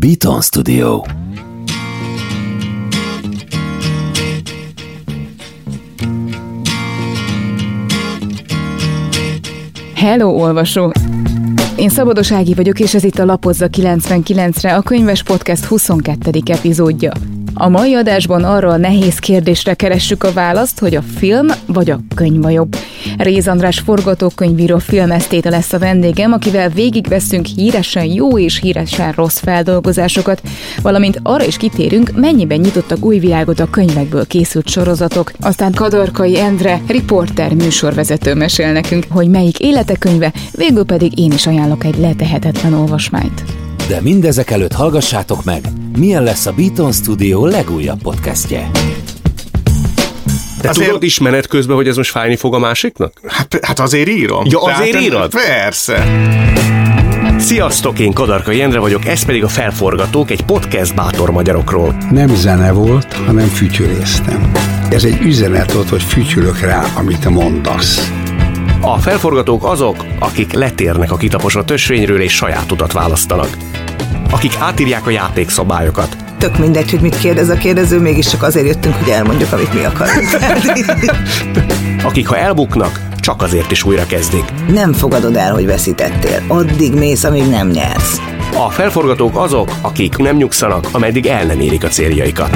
Beaton Studio. Hello, olvasó! Én Szabados Ági vagyok, és ez itt a Lapozza 99-re, a Könyves Podcast 22. epizódja. A mai adásban arra a nehéz kérdésre keressük a választ, hogy a film vagy a könyv a jobb. Réz András forgatókönyvíró filmesztéta lesz a vendégem, akivel végigveszünk híresen jó és híresen rossz feldolgozásokat, valamint arra is kitérünk, mennyiben nyitottak új világot a könyvekből készült sorozatok. Aztán Kadarkai Endre, riporter, műsorvezető mesél nekünk, hogy melyik élete könyve, végül pedig én is ajánlok egy letehetetlen olvasmányt. De mindezek előtt hallgassátok meg, milyen lesz a Beaton Studio legújabb podcastje. De tudod is menet közben, hogy ez most fájni fog a másiknak? Hát azért írom. Ja, azért írod? Persze. Sziasztok, én Kadarkai Endre vagyok, ez pedig a Felforgatók, egy podcast bátor magyarokról. Nem zene volt, hanem fütyüléztem. Ez egy üzenet volt, hogy fütyülök rá, amit mondasz. A Felforgatók azok, akik letérnek a kitaposott ösvényről és saját utat választanak. Akik átírják a játékszabályokat. Tök mindegy, hogy mit kérdez a kérdező, mégiscsak azért jöttünk, hogy elmondjuk, amit mi akarunk. Akik, ha elbuknak, csak azért is újra kezdik. Nem fogadod el, hogy veszítettél. Addig mész, amíg nem nyersz. A Felforgatók azok, akik nem nyugszanak, ameddig el nem érik a céljaikat.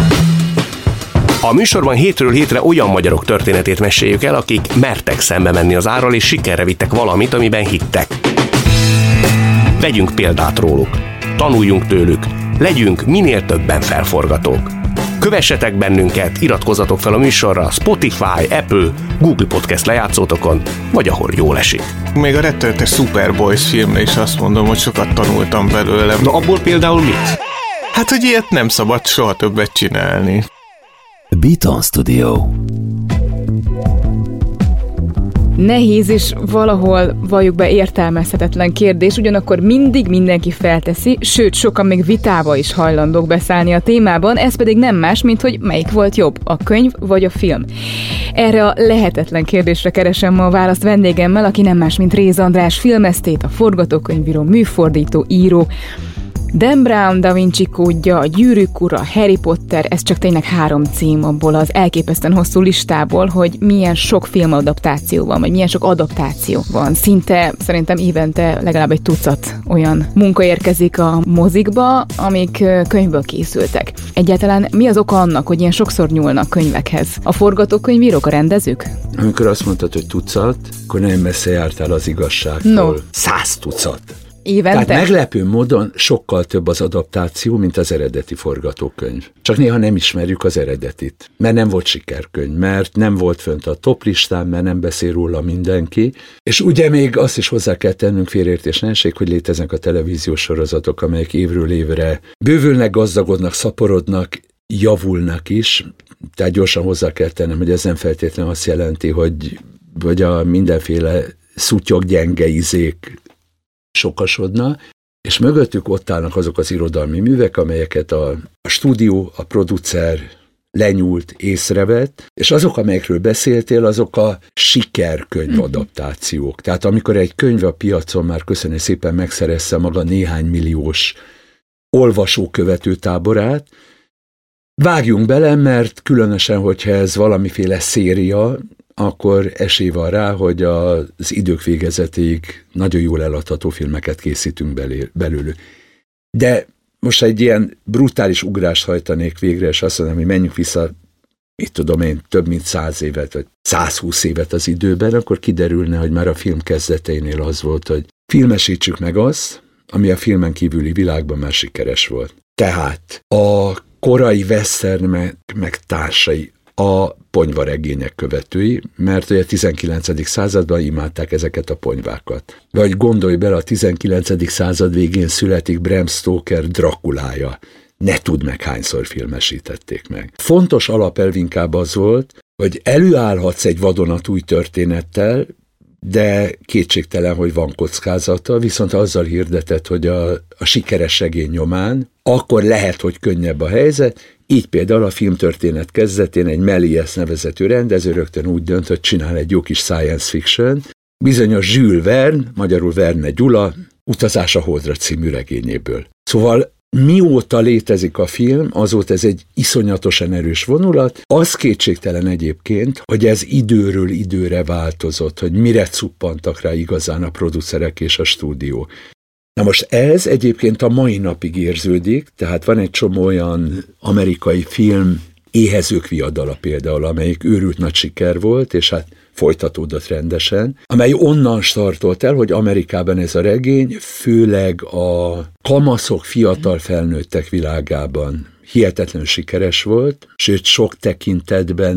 A műsorban hétről hétre olyan magyarok történetét meséljük el, akik mertek szembe menni az árral, és sikerre vittek valamit, amiben hittek. Vegyünk példát róluk, tanuljunk tőlük, legyünk minél többen felforgatók. Kövessetek bennünket, iratkozzatok fel a műsorra Spotify, Apple, Google Podcast lejátszótokon, vagy ahol jól esik. Még a rettenetes Superboys filmre is azt mondom, hogy sokat tanultam belőle. Na abból például mit? Hát, hogy ilyet nem szabad soha többet csinálni. Beaton Studio. Nehéz és valahol valljuk be értelmezhetetlen kérdés, ugyanakkor mindig mindenki felteszi, sőt, sokan még vitába is hajlandók beszállni a témában, ez pedig nem más, mint hogy melyik volt jobb, a könyv vagy a film. Erre a lehetetlen kérdésre keresem ma a választ vendégemmel, aki nem más, mint Réz András filmesztét, a forgatókönyvíró, műfordító, író. Dan Brown, Da Vinci Kódja, a Gyűrűk ura, Harry Potter, ez csak tényleg 3 cím abból az elképesztően hosszú listából, hogy milyen sok filmadaptáció van, vagy milyen sok adaptáció van. Szinte szerintem évente legalább egy tucat olyan munka érkezik a mozikba, amik könyvből készültek. Egyáltalán mi az oka annak, hogy ilyen sokszor nyúlnak könyvekhez? A forgatókönyvírók, a rendezők? Amikor azt mondtad, hogy tucat, akkor nem messze jártál az igazságtól. No. 100 tucat. Évente? Tehát meglepő módon sokkal több az adaptáció, mint az eredeti forgatókönyv. Csak néha nem ismerjük az eredetit, mert nem volt sikerkönyv, mert nem volt fönt a toplistán, mert nem beszél róla mindenki. És ugye még azt is hozzá kell tennünk, félreértés ne essék, hogy léteznek a televíziós sorozatok, amelyek évről évre bővülnek, gazdagodnak, szaporodnak, javulnak is. Tehát gyorsan hozzá kell tennem, hogy ez nem feltétlenül azt jelenti, hogy a mindenféle szutyok, gyenge izék sokasodna, és mögöttük ott állnak azok az irodalmi művek, amelyeket a stúdió, a producer lenyúlt, észrevett, és azok, amelyekről beszéltél, azok a sikerkönyv adaptációk. Tehát amikor egy könyv a piacon már köszönöm szépen megszerezze maga néhány milliós olvasókövető táborát, vágjunk bele, mert különösen, hogyha ez valamiféle széria, akkor esély van rá, hogy az idők végezetéig nagyon jól eladható filmeket készítünk belőlük. De most egy ilyen brutális ugrást hajtanék végre, és azt mondom, hogy menjünk vissza, mit tudom én, több mint 100 évet, vagy 120 évet az időben, akkor kiderülne, hogy már a film kezdeteinél az volt, hogy filmesítsük meg azt, ami a filmen kívüli világban már sikeres volt. Tehát a korai western meg társai, a ponyvaregények követői, mert ugye a 19. században imádták ezeket a ponyvákat. Vagy gondolj bele, a 19. század végén születik Bram Stoker Drakulája. Ne tudd meg, hányszor filmesítették meg. Fontos alapelv inkább az volt, hogy előállhatsz egy vadonatúj történettel, de kétségtelen, hogy van kockázata, viszont azzal hirdetett, hogy a sikeres regény nyomán, akkor lehet, hogy könnyebb a helyzet. Így például a filmtörténet kezdetén egy Méliès nevezetű rendező rögtön úgy dönt, hogy csinál egy jó kis science fiction. Bizonyos Jules Verne, magyarul Verne Gyula, Utazás a Holdra című regényéből. Szóval mióta létezik a film, azóta ez egy iszonyatosan erős vonulat. Az kétségtelen egyébként, hogy ez időről időre változott, hogy mire cuppantak rá igazán a producerek és a stúdió. Na most ez egyébként a mai napig érződik, tehát van egy csomó olyan amerikai film, Éhezők viadala például, amelyik őrült nagy siker volt, és hát folytatódott rendesen, amely onnan startolt el, hogy Amerikában ez a regény főleg a kamaszok, fiatal felnőttek világában hihetetlenül sikeres volt, sőt sok tekintetben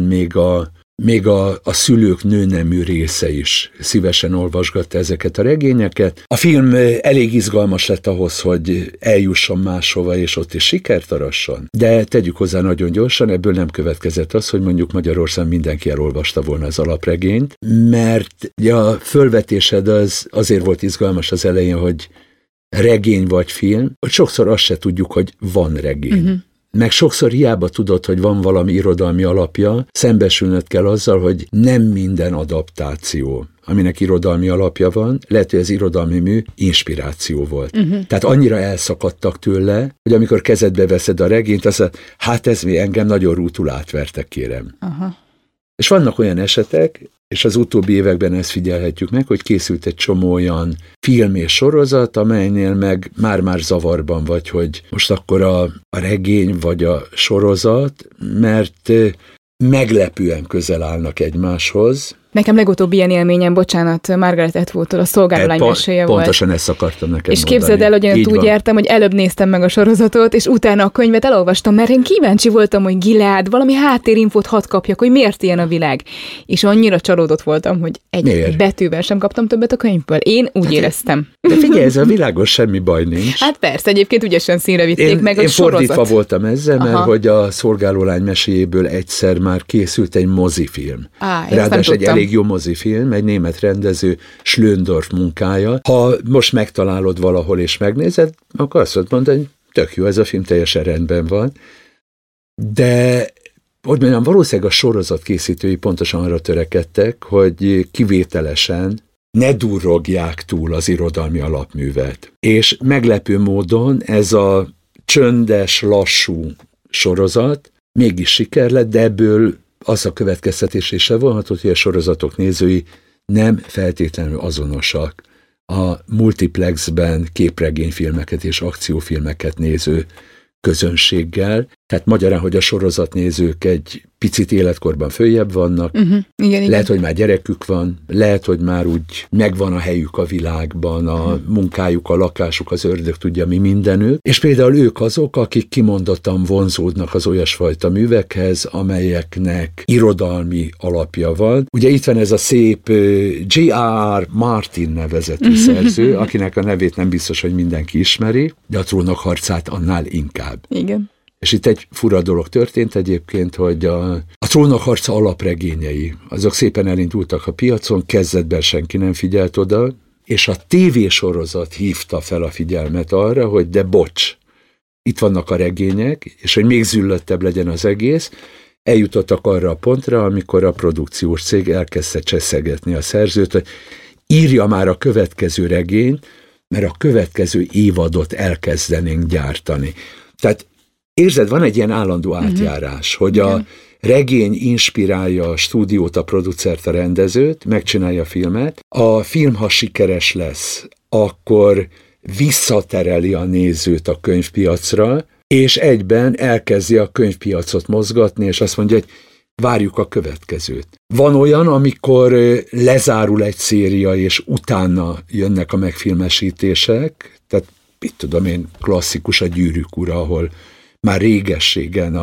még a szülők nőnemű része is szívesen olvasgatta ezeket a regényeket. A film elég izgalmas lett ahhoz, hogy eljusson máshova, és ott is sikert arasson. De tegyük hozzá nagyon gyorsan, ebből nem következett az, hogy mondjuk Magyarországon mindenki elolvasta volna az alapregényt, mert a fölvetésed azért volt izgalmas az elején, hogy regény vagy film, hogy sokszor azt se tudjuk, hogy van regény. Uh-huh. Meg sokszor hiába tudod, hogy van valami irodalmi alapja, szembesülnöd kell azzal, hogy nem minden adaptáció, aminek irodalmi alapja van, lehet, hogy az irodalmi mű inspiráció volt. Uh-huh. Tehát annyira elszakadtak tőle, hogy amikor kezedbe veszed a regényt, azt mondod, hát ez mi engem nagyon rútul átvertek, kérem. Uh-huh. És vannak olyan esetek, és az utóbbi években ezt figyelhetjük meg, hogy készült egy csomó olyan film és sorozat, amelynél meg már zavarban vagy, hogy most akkor a regény vagy a sorozat, mert meglepően közel állnak egymáshoz. Nekem legutóbb ilyen élményem, bocsánat, Margaret Atwood-tól a Szolgálány meséje volt. Pontosan ezt akartam neked és mondani. És képzeld el, hogy én úgy jártam, hogy előbb néztem meg a sorozatot, és utána a könyvet elolvastam, mert én kíváncsi voltam, hogy Gilead, valami háttérinfót hadd kapjak, hogy miért ilyen a világ. És annyira csalódott voltam, hogy egy betűvel sem kaptam többet a könyvből. Én úgy éreztem. De figyelj, ez a világos, semmi baj nincs. Hát persze, egyébként ügyesen színre vitték meg a sorozat. Én fordítva voltam ezzel, mert hogy a Szolgálány meséjéből egyszer már készült egy mozifilm. Ráadásul egy elég jó mozifilm, egy német rendező, Schlöndorff munkája. Ha most megtalálod valahol és megnézed, akkor azt mondod, hogy tök jó, ez a film teljesen rendben van. De, hogy mondjam, valószínűleg a sorozat készítői pontosan arra törekedtek, hogy kivételesen ne durrogják túl az irodalmi alapművet. És meglepő módon ez a csöndes, lassú sorozat mégis siker lett, de ebből az a következtetés is se vonhatott, hogy a sorozatok nézői nem feltétlenül azonosak a multiplexben képregényfilmeket és akciófilmeket néző közönséggel. Tehát magyarán, hogy a sorozatnézők egy picit életkorban följebb vannak, igen. Lehet, hogy már gyerekük van, lehet, hogy már úgy megvan a helyük a világban, a munkájuk, a lakásuk, az ördög tudja mi mindenük, és például ők azok, akik kimondottan vonzódnak az olyasfajta művekhez, amelyeknek irodalmi alapja van. Ugye itt van ez a szép J.R.R. Martin nevezetű szerző, akinek a nevét nem biztos, hogy mindenki ismeri, de a Trónok harcát annál inkább. Igen. És itt egy fura dolog történt egyébként, hogy a Trónok harca alapregényei, azok szépen elindultak a piacon, kezdetben senki nem figyelt oda, és a tévésorozat hívta fel a figyelmet arra, hogy de bocs, itt vannak a regények, és hogy még züllöttebb legyen az egész, eljutottak arra a pontra, amikor a produkciós cég elkezdte cseszegetni a szerzőt, hogy írja már a következő regényt, mert a következő évadot elkezdenénk gyártani. Tehát érzed, van egy ilyen állandó átjárás, hogy a regény inspirálja a stúdiót, a producert, a rendezőt, megcsinálja a filmet. A film, ha sikeres lesz, akkor visszatereli a nézőt a könyvpiacra, és egyben elkezdi a könyvpiacot mozgatni, és azt mondja, hogy várjuk a következőt. Van olyan, amikor lezárul egy széria, és utána jönnek a megfilmesítések, tehát mit tudom én, klasszikus a Gyűrűk ura, ahol már régességen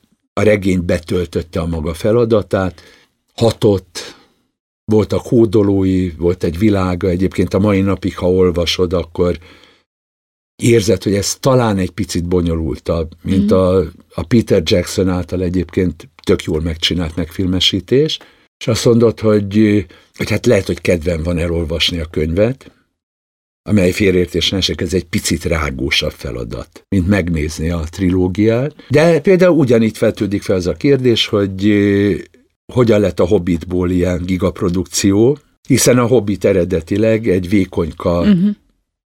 a regény betöltötte a maga feladatát, hatott, voltak hódolói, volt egy világa, egyébként a mai napig, ha olvasod, akkor érzed, hogy ez talán egy picit bonyolultabb, mint a Peter Jackson által egyébként tök jól megcsinált megfilmesítés, és azt mondod, hogy hát lehet, hogy kedvem van elolvasni a könyvet, amely félreértés ne esik, ez egy picit rágósabb feladat, mint megnézni a trilógiát. De például ugyanígy feltődik fel az a kérdés, hogy hogyan lett a Hobbitból ilyen gigaprodukció, hiszen a Hobbit eredetileg egy vékonyka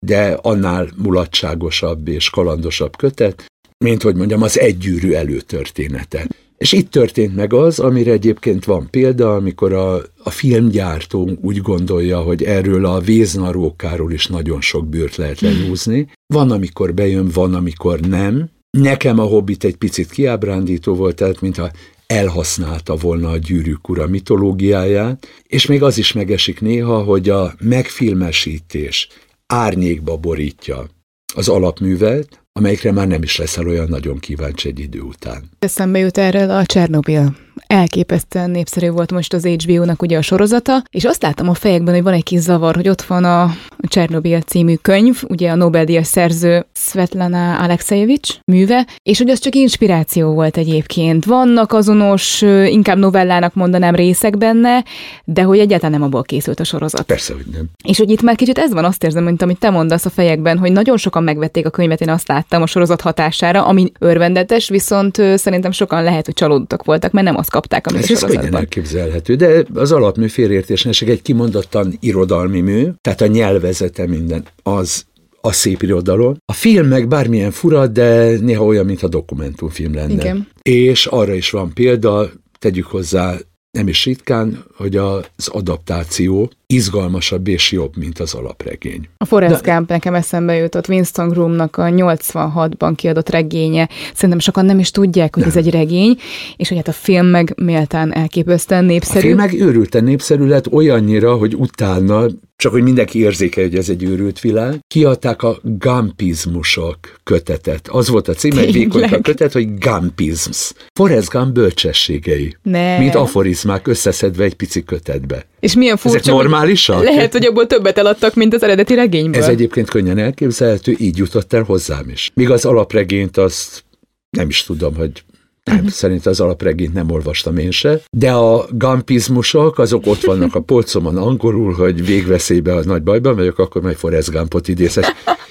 de annál mulatságosabb és kalandosabb kötet, mint hogy mondjam, az egygyűrű előtörténete. És itt történt meg az, amire egyébként van példa, amikor a filmgyártó úgy gondolja, hogy erről a véznarókáról is nagyon sok bűrt lehet lenyúzni. Van, amikor bejön, van, amikor nem. Nekem a Hobbit egy picit kiábrándító volt, tehát mintha elhasználta volna a Gyűrűk ura mitológiáját, és még az is megesik néha, hogy a megfilmesítés árnyékba borítja az alapművet, amelyikre már nem is leszel olyan nagyon kíváncsi egy idő után. Eszembe jut erről a Csernobil. Elképesztően népszerű volt most az HBO-nak ugye a sorozata, és azt láttam a fejekben, hogy van egy kis zavar, hogy ott van a Csernobil című könyv, ugye a Nobel-díjas szerző Svetlana Alexejevics műve, és hogy az csak inspiráció volt egyébként. Vannak azonos, inkább novellának mondanám részek benne, de hogy egyáltalán nem abból készült a sorozat. Persze, hogy nem. És hogy itt már kicsit ez van, azt érzem, mint amit te mondasz a fejekben, hogy nagyon sokan megvették a könyvet, én azt láttam a sorozat hatására, ami örvendetes, viszont szerintem sokan lehet, hogy csalódottak voltak, mert nem azt kapták, amit a sorozatban. Ez könnyen elképzelhető, de az alapmű félreértésnek egy kimondottan irodalmi mű, tehát a nyelvezete minden, az a szép irodalom. A film meg bármilyen fura, de néha olyan, mintha dokumentumfilm lenne. Igen. És arra is van példa, tegyük hozzá, nem is ritkán, hogy az adaptáció izgalmasabb és jobb, mint az alapregény. A Forrest Gump nekem eszembe jutott, Winston Groomnak a 86-ban kiadott regénye. Szerintem sokan nem is tudják, hogy ez egy regény, és hogy hát a film meg méltán elképesztően népszerű. A film meg őrülten népszerű lett olyannyira, hogy utána, csak hogy mindenki érzékelje, hogy ez egy őrült világ, kiadták a Gumpizmusok kötetet. Az volt a cím, egy vékonyka kötet, hogy Gumpizms. Forrest Gump bölcsességei. Mint aforizmák összeszedve egy pici kötetbe. És milyen furcsa, ezek normálisak? Lehet, hogy abból többet eladtak, mint az eredeti regényből. Ez egyébként könnyen elképzelhető, így jutott el hozzám is. Míg az alapregényt azt nem is tudom, hogy nem, szerint az alapregényt nem olvastam én se, de a gumpizmusok, azok ott vannak a polcomon angolul, hogy végveszélybe a nagy bajban vagyok, akkor majd Forrest Gumpot idézek.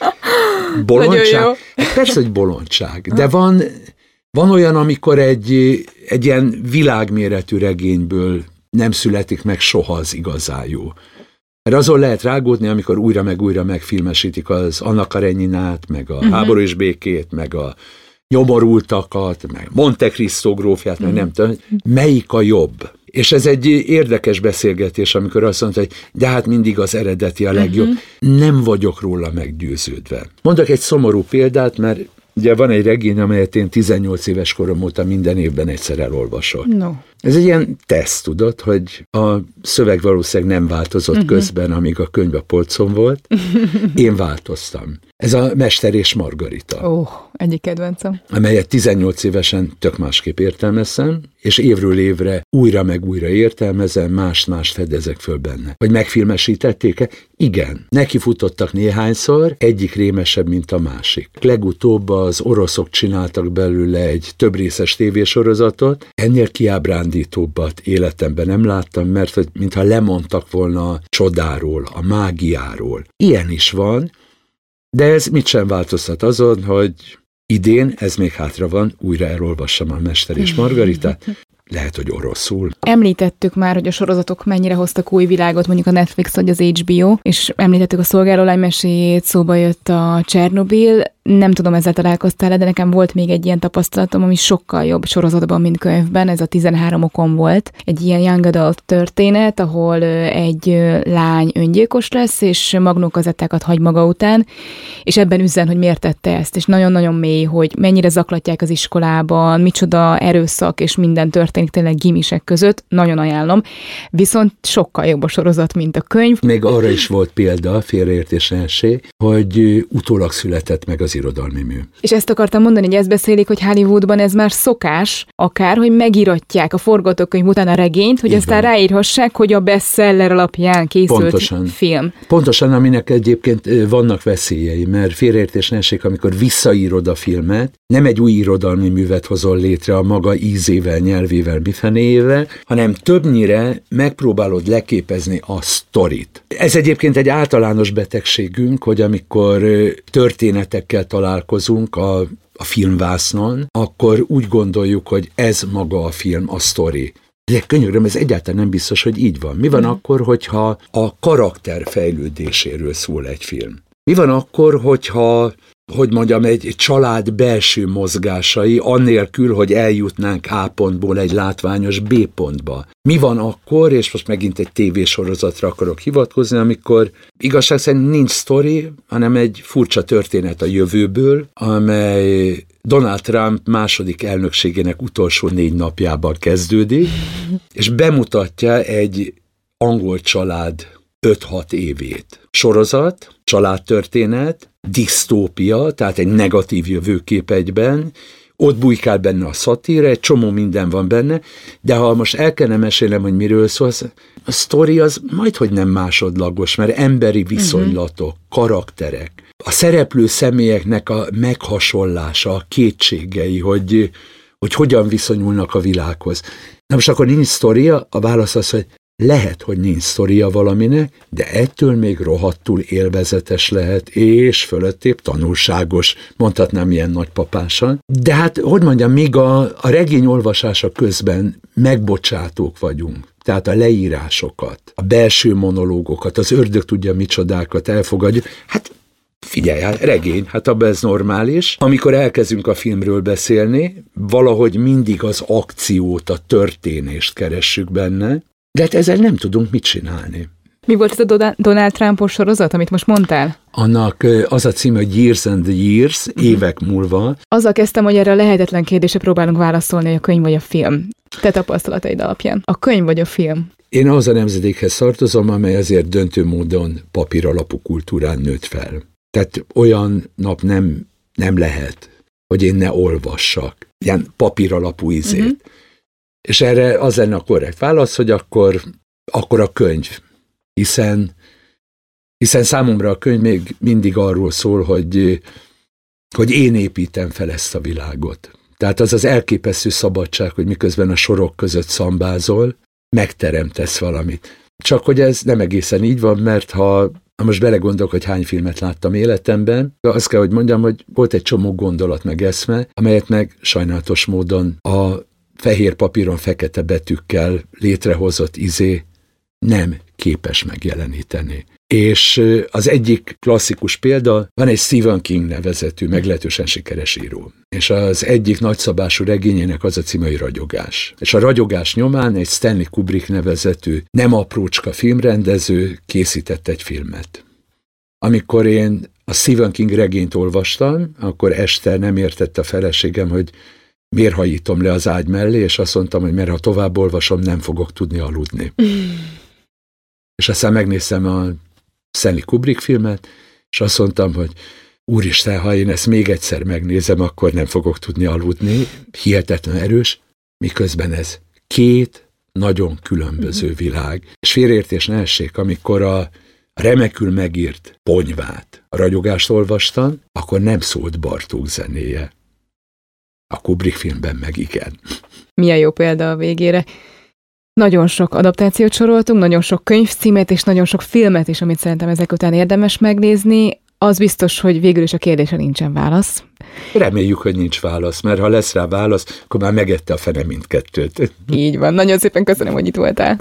Bolondság? Persze, hogy bolondság, de van olyan, amikor egy ilyen világméretű regényből nem születik meg soha az igazán jó. Mert azon lehet rágódni, amikor újra meg újra megfilmesítik az Anna Kareninát, meg a Háború és békét, meg a Nyomorultakat, meg Monte Cristo grófját, meg nem tudom, melyik a jobb. És ez egy érdekes beszélgetés, amikor azt mondta, hogy de hát mindig az eredeti a legjobb. Nem vagyok róla meggyőződve. Mondok egy szomorú példát, mert ugye van egy regény, amelyet én 18 éves korom óta minden évben egyszer elolvasok. No. Ez egy ilyen teszt, tudod, hogy a szöveg valószínűleg nem változott közben, amíg a könyv a polcon volt. Én változtam. Ez a Mester és Margarita. Egyik kedvencem. Amelyet 18 évesen tök másképp értelmezem, és évről évre újra meg újra értelmezem, mást fedezek föl benne. Hogy megfilmesítették-e? Igen. Neki futottak néhányszor, egyik rémesebb, mint a másik. Legutóbb az oroszok csináltak belőle egy több részes tévésorozatot, ennél kiábrándítóbbat életemben nem láttam, mert hogy mintha lemondtak volna a csodáról, a mágiáról. Ilyen is van, de ez mit sem változtat azon, hogy idén, ez még hátra van, újra elolvassam a Mester és Margaritát, lehet, hogy oroszul. Említettük már, hogy a sorozatok mennyire hoztak új világot, mondjuk a Netflix vagy az HBO, és említettük a Szolgálólány meséjét, szóba jött a Csernobil. Nem tudom, ezzel találkoztál, de nekem volt még egy ilyen tapasztalatom, ami sokkal jobb sorozatban, mint könyvben. Ez a 13 okon volt. Egy ilyen young adult történet, ahol egy lány öngyilkos lesz, és magnókazettákat hagy maga után, és ebben üzen, hogy miért tette ezt. És nagyon-nagyon mély, hogy mennyire zaklatják az iskolában, micsoda erőszak, és minden történik tényleg gimisek között. Nagyon ajánlom. Viszont sokkal jobb a sorozat, mint a könyv. Még arra is volt példa, félreértésre esé, hogy utólag született meg az irodalmi mű. És ezt akartam mondani, hogy ezt beszélik, hogy Hollywoodban ez már szokás, akár, hogy megíratják a forgatókönyv után a regényt, hogy aztán ráírhassák, hogy a bestseller alapján készült film. Pontosan, aminek egyébként vannak veszélyei, mert félreértésre esik, amikor visszaírod a filmet, nem egy új irodalmi művet hozol létre a maga ízével, nyelvével, mifenéjével, hanem többnyire megpróbálod leképezni a sztorit. Ez egyébként egy általános betegségünk, hogy amikor történetekkel találkozunk a filmvásznon, akkor úgy gondoljuk, hogy ez maga a film, a sztori. De könyörgöm, ez egyáltalán nem biztos, hogy így van. Mi van akkor, hogyha a karakter fejlődéséről szól egy film? Mi van akkor, hogyha, hogy mondjam, egy család belső mozgásai, annélkül, hogy eljutnánk A pontból egy látványos B pontba? Mi van akkor, és most megint egy tévésorozatra akarok hivatkozni, amikor igazság szerint nincs sztori, hanem egy furcsa történet a jövőből, amely Donald Trump második elnökségének utolsó 4 napjában kezdődik, és bemutatja egy angol család 5-6 évét. Sorozat, családtörténet, disztópia, tehát egy negatív jövőkép egyben, ott bujkál benne a szatíra, egy csomó minden van benne, de ha most el kellene mesélnem, hogy miről szól, a sztori az majdhogy nem másodlagos, mert emberi viszonylatok, karakterek, a szereplő személyeknek a meghasonlása, a kétségei, hogy hogyan viszonyulnak a világhoz. Na most akkor nincs sztoria, a válasz az, hogy lehet, hogy nincs sztoria valaminek, de ettől még rohadtul élvezetes lehet, és fölöttébb tanulságos, mondhatnám ilyen nagypapásan. De hát, hogy mondjam, míg a regény olvasása közben megbocsátók vagyunk, tehát a leírásokat, a belső monológokat, az ördög tudja micsodákat elfogadjuk, hát figyelj, hát regény, hát abban ez normális. Amikor elkezdünk a filmről beszélni, valahogy mindig az akciót, a történést keressük benne, de hát ezzel nem tudunk mit csinálni. Mi volt ez a Donald Trumpos sorozat, amit most mondtál? Annak az a címe, hogy Years and the Years, évek múlva. Azzal kezdtem, hogy erre a lehetetlen kérdésre próbálunk válaszolni, hogy a könyv vagy a film. Te tapasztalataid alapján. A könyv vagy a film? Én ahhoz a nemzedékhez tartozom, amely azért döntő módon papíralapú kultúrán nőtt fel. Tehát olyan nap nem lehet, hogy én ne olvassak ilyen papíralapú izét. És erre az lenne a korrekt válasz, hogy akkor a könyv. Hiszen számomra a könyv még mindig arról szól, hogy én építem fel ezt a világot. Tehát az elképesztő szabadság, hogy miközben a sorok között szambázol, megteremtesz valamit. Csak hogy ez nem egészen így van, mert ha most belegondolok, hogy hány filmet láttam életemben, azt kell, hogy mondjam, hogy volt egy csomó gondolat meg eszme, amelyet meg sajnálatos módon a fehér papíron fekete betűkkel létrehozott nem képes megjeleníteni. És az egyik klasszikus példa, van egy Stephen King nevezetű, meglehetősen sikeres író. És az egyik nagyszabású regényének az a címe, hogy Ragyogás. És a Ragyogás nyomán egy Stanley Kubrick nevezetű, nem aprócska filmrendező készített egy filmet. Amikor én a Stephen King regényt olvastam, akkor este nem értette a feleségem, hogy miért hajítom le az ágy mellé, és azt mondtam, hogy mert ha tovább olvasom, nem fogok tudni aludni. És aztán megnéztem a Stanley Kubrick filmet, és azt mondtam, hogy úristen, ha én ezt még egyszer megnézem, akkor nem fogok tudni aludni. Hihetetlen erős, miközben ez 2 nagyon különböző világ. És félreértés ne essék, amikor a remekül megírt Ponyvát, a Ragyogást olvastam, akkor nem szólt Bartók zenéje. A Kubrick filmben meg igen. Milyen jó példa a végére. Nagyon sok adaptációt soroltunk, nagyon sok könyvcímet és nagyon sok filmet is, amit szerintem ezek után érdemes megnézni. Az biztos, hogy végül is a kérdésre nincsen válasz. Reméljük, hogy nincs válasz, mert ha lesz rá válasz, akkor már megette a fene mindkettőt. Így van. Nagyon szépen köszönöm, hogy itt voltál.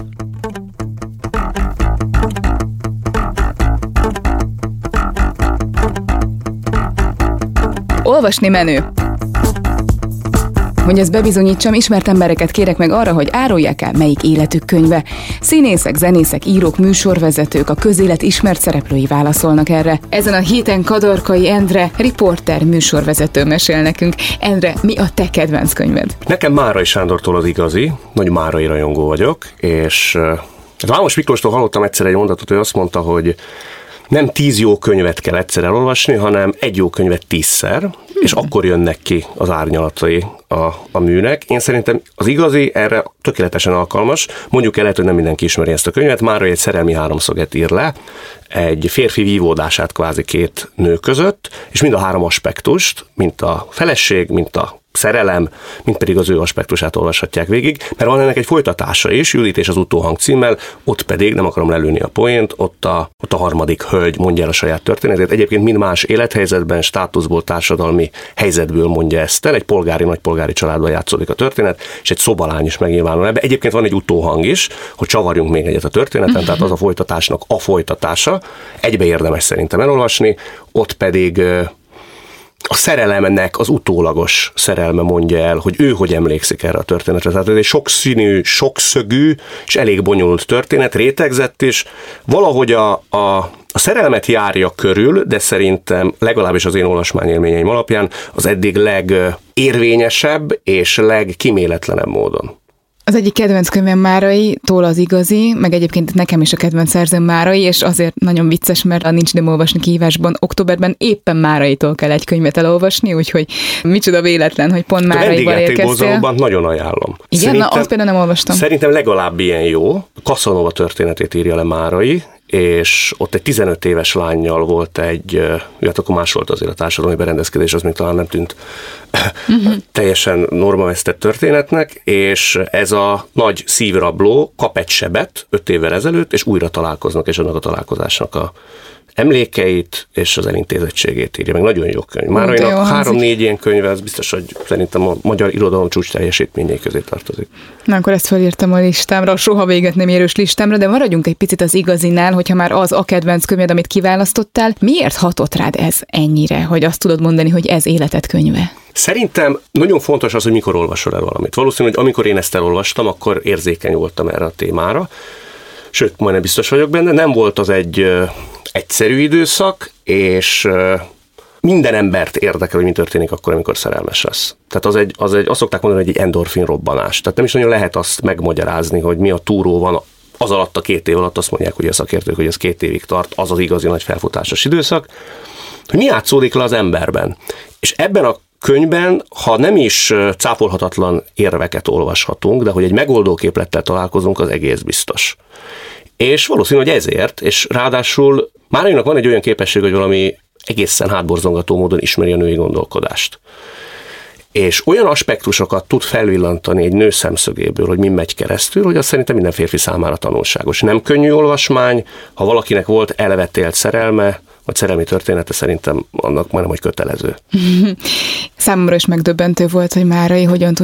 Olvasni menő. Hogy ezt bebizonyítsam, ismert embereket kérek meg arra, hogy árulják el, melyik életük könyve. Színészek, zenészek, írók, műsorvezetők, a közélet ismert szereplői válaszolnak erre. Ezen a héten Kadarkai Endre, riporter, műsorvezető mesél nekünk. Endre, mi a te kedvenc könyved? Nekem Márai Sándortól az igazi, nagy Márai rajongó vagyok, és Vámos Miklóstól hallottam egyszer egy mondatot, hogy azt mondta, hogy nem 10 jó könyvet kell egyszer elolvasni, hanem egy jó könyvet 10-szer, és akkor jönnek ki az árnyalatai a műnek. Én szerintem az igazi erre tökéletesen alkalmas. Mondjuk el, lehet, hogy nem mindenki ismeri ezt a könyvet. Márai egy szerelmi háromszöget ír le, egy férfi vívódását kvázi 2 nő között, és mind a 3 aspektust, mint a feleség, mint a szerelem, mint pedig az ő aspektusát olvashatják végig, mert van ennek egy folytatása is, Judit és az utóhang címmel, ott pedig, nem akarom lelőni a poént, ott a harmadik hölgy mondja el a saját történetét. Egyébként mind más élethelyzetben, státuszból, társadalmi helyzetből mondja ezt el. Egy nagypolgári családban játszódik a történet, és egy szobalány is megnyilvánul ebbe. Egyébként van egy utóhang is, hogy csavarjunk még egyet a történeten, tehát az a folytatásnak a folytatása. Egybe érdemes szerintem elolvasni, ott pedig a szerelemnek az utólagos szerelme mondja el, hogy ő hogy emlékszik erre a történetre. Tehát ez egy sokszínű, sokszögű és elég bonyolult történet, rétegzett is. Valahogy a szerelmet járja körül, de szerintem legalábbis az én olvasmányélményeim alapján az eddig legérvényesebb és legkíméletlenebb módon. Az egyik kedvenc könyvem Márai-tól az igazi, meg egyébként nekem is a kedvenc szerzőm Márai, és azért nagyon vicces, mert a Nincs időm olvasni kihívásban októberben éppen Márai-tól kell egy könyvet elolvasni, úgyhogy micsoda véletlen, hogy pont Máraival érkeztél. Nagyon ajánlom. Igen, azt például nem olvastam. Szerintem legalább ilyen jó. Casanova történetét írja le Márai, és ott egy 15 éves lánnyal volt akkor más volt azért a társadalmi berendezkedés, az még talán nem tűnt teljesen normavesztett történetnek, és ez a nagy szívrabló kap egy sebet 5 évvel ezelőtt, és újra találkoznak, és annak a találkozásnak a emlékeit és az elintézettségét írja, meg nagyon jó könyv. Márainak 3-4 ilyen könyve, ez biztos, hogy szerintem a magyar irodalom csúcs teljesítményei közé tartozik. Na, akkor ezt felírtam a listámra, a soha véget nem érős listámra, de maradjunk egy picit az igazinál, hogyha már az a kedvenc könyved, amit kiválasztottál, miért hatott rád ez ennyire, hogy azt tudod mondani, hogy ez életed könyve? Szerintem nagyon fontos az, hogy mikor olvasol el valamit. Valószínű, hogy amikor én ezt elolvastam, akkor érzékeny voltam erre a témára. Sőt, majdnem biztos vagyok benne, nem volt az egy egyszerű időszak, és minden embert érdekel, hogy mi történik akkor, amikor szerelmes lesz. Tehát azt szokták mondani, hogy egy endorfin robbanás. Tehát nem is nagyon lehet azt megmagyarázni, hogy mi a túró van az alatt a 2 év alatt, azt mondják, hogy a szakértők, hogy ez 2 évig tart, az az igazi nagy felfutásos időszak, hogy mi játszódik le az emberben. És ebben a könyvben, ha nem is cáfolhatatlan érveket olvashatunk, de hogy egy megoldó képlettel találkozunk, az egész biztos. És valószínű, hogy ezért, és ráadásul Márainak van egy olyan képesség, hogy valami egészen hátborzongató módon ismeri a női gondolkodást. És olyan aspektusokat tud felvillantani egy nő szemszögéből, hogy mi megy keresztül, hogy az szerintem minden férfi számára tanulságos. Nem könnyű olvasmány, ha valakinek volt elvetélt szerelme, vagy szerelmi története, szerintem annak majdnem, hogy kötelező. Számomra is megdöbbentő volt, hogy Márai hogyan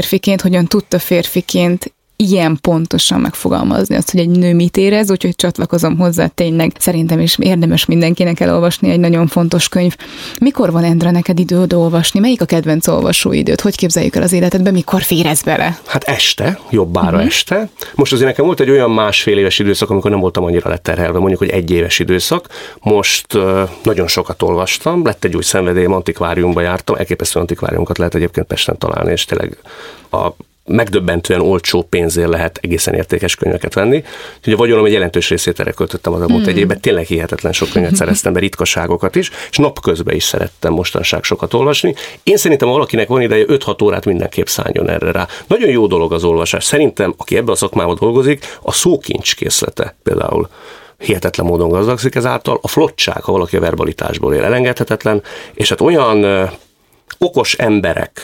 tudta férfiként ilyen pontosan megfogalmazni azt, hogy egy nő mit érez, úgyhogy csatlakozom hozzá, tényleg szerintem is érdemes mindenkinek elolvasni, egy nagyon fontos könyv. Mikor van, Endre, neked időd olvasni? Melyik a kedvenc olvasóidőd? Hogy képzeljük el az életedbe, mikor férez bele? Hát este, jobbára este. Most azért nekem volt egy olyan 1,5 éves időszak, amikor nem voltam annyira leterhelve, mondjuk, hogy 1 éves időszak. Most nagyon sokat olvastam, lett egy új szenvedélyem, antikváriumba jártam, elképesztő antikváriumokat lehet egyébként Pesten találni, és tényleg a megdöbbentően olcsó pénzért lehet egészen értékes könyveket venni. Úgyhogy a vagyonom egy jelentős részét erre költöttem az elmúlt 1 évben, tényleg hihetetlen sok könyvet szereztem be, ritkaságokat is, és napközben is szerettem mostanság sokat olvasni. Én szerintem, ha valakinek van ideje, 5-6 órát mindenképp szálljon erre rá. Nagyon jó dolog az olvasás. Szerintem, aki ebben a szakmában dolgozik, a szókincs készlete például hihetetlen módon gazdagszik ezáltal. A flottság, ha valaki a verbalitásból él, elengedhetetlen, és hát olyan okos emberek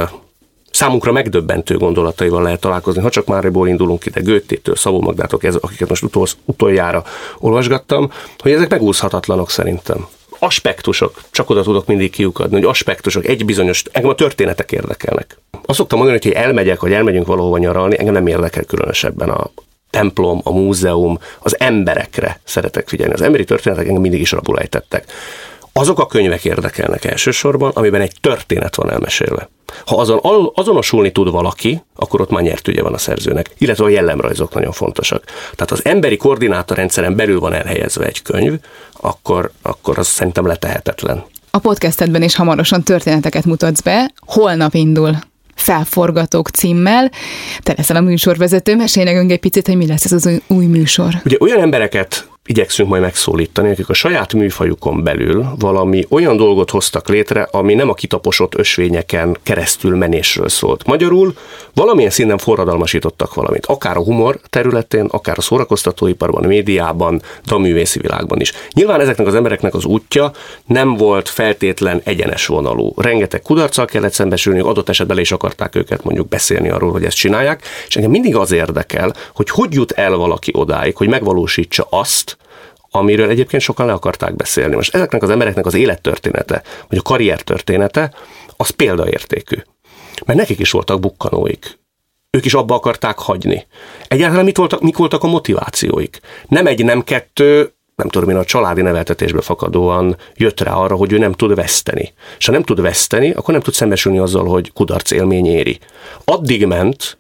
számunkra megdöbbentő gondolataival lehet találkozni, ha csak Máraiból indulunk ki, de Goethétől, Szabó Magdától, akiket most utoljára olvasgattam, hogy ezek megúszhatatlanok szerintem. Aspektusok, csak oda tudok mindig kiukadni, hogy aspektusok, egy bizonyos, engem a történetek érdekelnek. Azt szoktam mondani, hogy elmegyek, vagy elmegyünk valahova nyaralni, engem nem érdekel különösebben a templom, a múzeum, az emberekre szeretek figyelni. Az emberi történetek engem mindig is rabul ejtettek. Azok a könyvek érdekelnek elsősorban, amiben egy történet van elmesélve. Ha azon azonosulni tud valaki, akkor ott már nyert ügye van a szerzőnek, illetve a jellemrajzok nagyon fontosak. Tehát az emberi koordinátorrendszeren belül van elhelyezve egy könyv, akkor az szerintem letehetetlen. A podcastedben is hamarosan történeteket mutatsz be, holnap indul Felforgatók címmel. Te leszel a műsorvezető, mesélj nekünk egy picit, hogy mi lesz ez az új műsor. Ugye olyan embereket igyekszünk majd megszólítani, akik a saját műfajukon belül valami olyan dolgot hoztak létre, ami nem a kitaposott ösvényeken keresztül menésről szólt. Magyarul valamilyen szinten forradalmasítottak valamit, akár a humor területén, akár a szórakoztatóiparban, a médiában, de a művészi világban is. Nyilván ezeknek az embereknek az útja nem volt feltétlen egyenes vonalú. Rengeteg kudarccal kellett szembesülni, adott esetben is akarták őket mondjuk beszélni arról, hogy ezt csinálják, és engem mindig az érdekel, hogy jut el valaki odáig, hogy megvalósítsa azt, amiről egyébként sokan le akarták beszélni. Most ezeknek az embereknek az élettörténete, vagy a karriertörténete, az példaértékű. Mert nekik is voltak bukkanóik. Ők is abba akarták hagyni. Egyáltalán mik voltak a motivációik? Nem egy, nem kettő, nem tudom én, a családi neveltetésből fakadóan jött rá arra, hogy ő nem tud veszteni. És ha nem tud veszteni, akkor nem tud szembesülni azzal, hogy kudarc élmény éri. Addig ment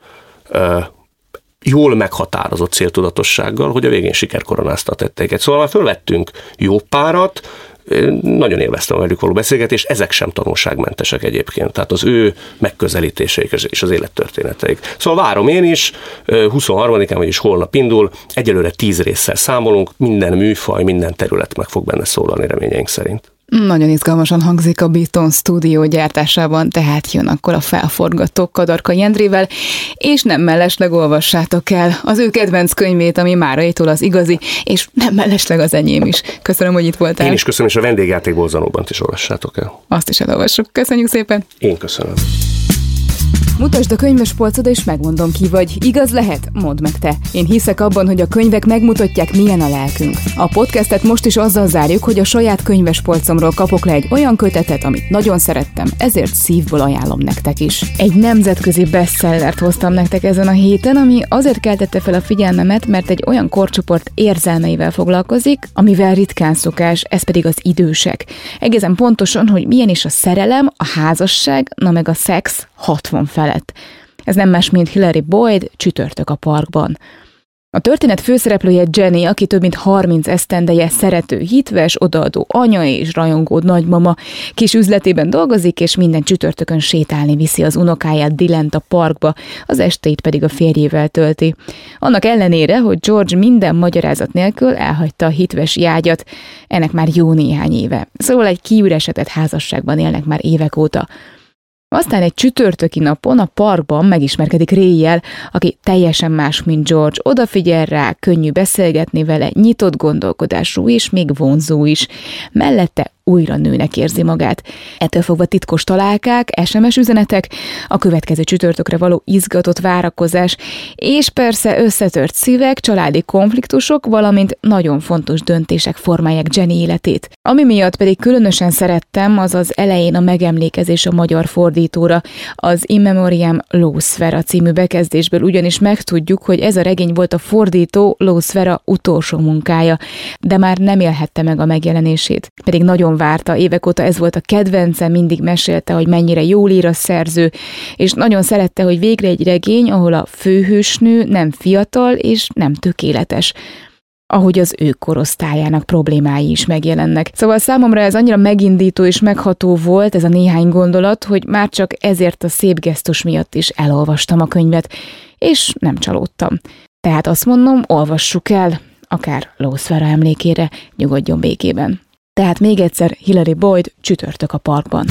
jól meghatározott céltudatossággal, hogy a végén sikerkoronázta a tetteiket. Szóval már fölvettünk jó párat, nagyon élveztem velük való beszélgetést, ezek sem tanulságmentesek egyébként, tehát az ő megközelítéseik és az élettörténeteik. Szóval várom én is, 23-án, vagyis holnap indul, egyelőre 10 résszel számolunk, minden műfaj, minden terület meg fog benne szólalni reményeink szerint. Nagyon izgalmasan hangzik a Beaton Studio gyártásában, tehát jön akkor a Felforgatók Kadarkai Endrével, és nem mellesleg olvassátok el az ő kedvenc könyvét, ami Máraitól az igazi, és nem mellesleg az enyém is. Köszönöm, hogy itt voltál. Én is köszönöm, és a vendégjátékból Zanóbant is olvassátok el. Azt is elolvassuk. Köszönjük szépen. Én köszönöm. Mutasd a könyvespolcod, és megmondom, ki vagy. Igaz lehet? Mondd meg te. Én hiszek abban, hogy a könyvek megmutatják, milyen a lelkünk. A podcastet most is azzal zárjuk, hogy a saját könyvespolcomról kapok le egy olyan kötetet, amit nagyon szerettem, ezért szívből ajánlom nektek is. Egy nemzetközi bestsellert hoztam nektek ezen a héten, ami azért keltette fel a figyelmemet, mert egy olyan korcsoport érzelmeivel foglalkozik, amivel ritkán szokás, ez pedig az idősek. Egészen pontosan, hogy milyen is a szerelem, a házasság, na meg a szex 60 felett. Ez nem más, mint Hilary Boyd, Csütörtök a parkban. A történet főszereplője Jenny, aki több mint 30 esztendeje szerető, hitves, odaadó anya és rajongó nagymama. Kis üzletében dolgozik, és minden csütörtökön sétálni viszi az unokáját Dylent a parkba, az estét pedig a férjével tölti. Annak ellenére, hogy George minden magyarázat nélkül elhagyta a hitves ágyat, ennek már jó néhány éve. Szóval egy kiüresedett házasságban élnek már évek óta. Aztán egy csütörtöki napon a parkban megismerkedik Ray-jel, aki teljesen más, mint George. Odafigyel rá, könnyű beszélgetni vele, nyitott gondolkodású és még vonzó is. Mellette újra nőnek érzi magát. Ettől fogva titkos találkák, SMS üzenetek, a következő csütörtökre való izgatott várakozás, és persze összetört szívek, családi konfliktusok, valamint nagyon fontos döntések formálják Jenny életét. Ami miatt pedig különösen szerettem, az az elején a megemlékezés a magyar fordítóra, az In Memoriam Lószfera című bekezdésből, ugyanis megtudjuk, hogy ez a regény volt a fordító Lószfera utolsó munkája, de már nem élhette meg a megjelenését. Pedig nagyon várta, évek óta ez volt a kedvence, mindig mesélte, hogy mennyire jól ír a szerző, és nagyon szerette, hogy végre egy regény, ahol a főhősnő nem fiatal és nem tökéletes, ahogy az ő korosztályának problémái is megjelennek. Szóval számomra ez annyira megindító és megható volt ez a néhány gondolat, hogy már csak ezért a szép gesztus miatt is elolvastam a könyvet, és nem csalódtam. Tehát azt mondom, olvassuk el, akár Lószfera emlékére, nyugodjon békében. Tehát még egyszer Hilary Boyd, Csütörtök a parkban.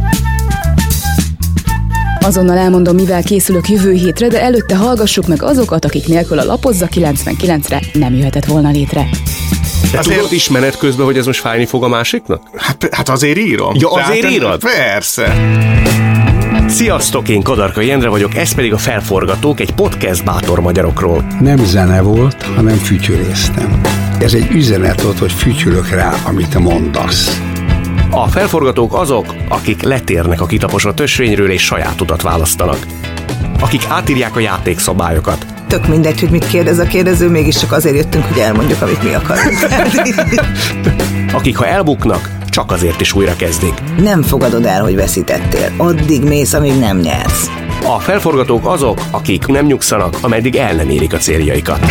Azonnal elmondom, mivel készülök jövő hétre, de előtte hallgassuk meg azokat, akik nélkül a Lapozza 99-re nem jöhetett volna létre. De tudod is menet közben, hogy ez most fájni fog a másiknak? Hát azért írom. Ja, azért írod? Persze. Sziasztok, én Kadarkai Endre vagyok, ez pedig a Felforgatók, egy podcast bátor magyarokról. Nem zene volt, hanem fütyöréztem. Ez egy üzenet volt, hogy fütyülök rá, amit mondasz. A Felforgatók azok, akik letérnek a kitaposott ösvényről és saját utat választanak. Akik átírják a játékszabályokat. Tök mindegy, hogy mit kérdez a kérdező, mégiscsak azért jöttünk, hogy elmondjuk, amit mi akarunk. Akik, ha elbuknak, csak azért is újra kezdik. Nem fogadod el, hogy veszítettél. Addig mész, amíg nem nyersz. A Felforgatók azok, akik nem nyugszanak, ameddig el nem érik a céljaikat.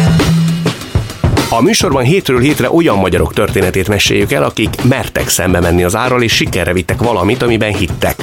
A műsorban hétről hétre olyan magyarok történetét meséljük el, akik mertek szembe menni az árral, és sikerre vittek valamit, amiben hittek.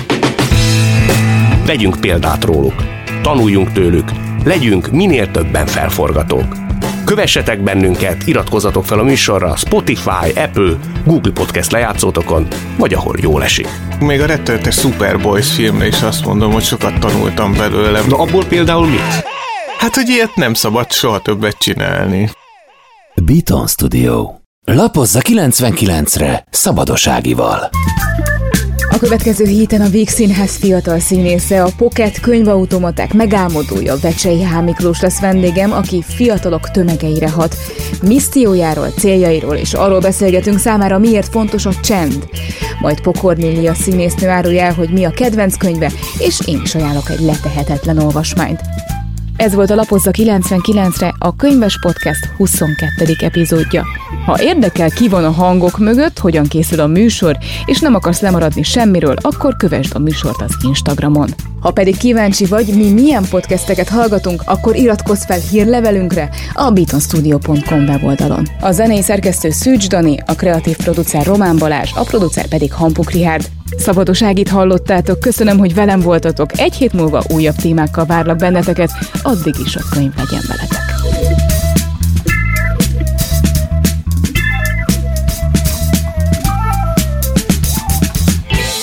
Vegyünk példát róluk, tanuljunk tőlük, legyünk minél többen felforgatók. Kövessetek bennünket, iratkozzatok fel a műsorra Spotify, Apple, Google Podcast lejátszótokon, vagy ahol jól esik. Még a rettenetes Superboys filmre is azt mondom, hogy sokat tanultam belőle. Na abból például mit? Hát, hogy ilyet nem szabad soha többet csinálni. Beaton Studio. Lapozza 99-re Szabados Ágival. A következő héten a Víg Színház fiatal színésze, a Pocket könyvautomaták megálmodója Vecsei H. Miklós lesz vendégem, aki fiatalok tömegeire hat. Missziójáról, céljairól és arról beszélgetünk számára, miért fontos a csend. Majd Pokornélia színésznő árulja el, hogy mi a kedvenc könyve, és én is ajánlok egy letehetetlen olvasmányt. Ez volt a Lapozza 99-re, a Könyves Podcast 22. epizódja. Ha érdekel, ki van a hangok mögött, hogyan készül a műsor, és nem akarsz lemaradni semmiről, akkor kövesd a műsort az Instagramon. Ha pedig kíváncsi vagy, mi milyen podcasteket hallgatunk, akkor iratkozz fel hírlevelünkre a beatonstudio.com weboldalon. A zenei szerkesztő Szűcs Dani, a kreatív producer Román Balázs, a producer pedig Hampuk Richárd. Szabados Ágit hallottátok, köszönöm, hogy velem voltatok. Egy hét múlva újabb témákkal várlak benneteket, addig is a könyv legyen veletek.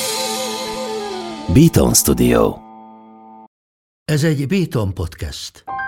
Beaton Studio. Ez egy Beaton Podcast.